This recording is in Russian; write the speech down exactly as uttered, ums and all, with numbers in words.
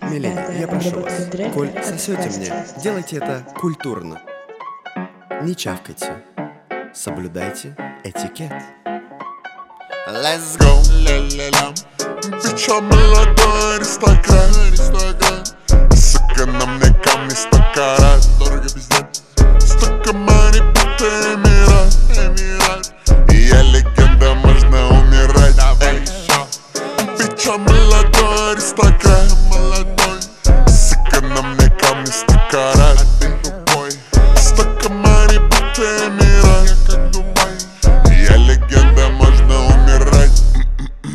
Миледи, я прошу вас, коль сосете мне, делайте это культурно. Не чавкайте. Соблюдайте этикет. Let's go, ля-ля-лям. Бича молодой аристократ. Сука, на мне камни сто карат. Дорого пиздец. Столько money, будто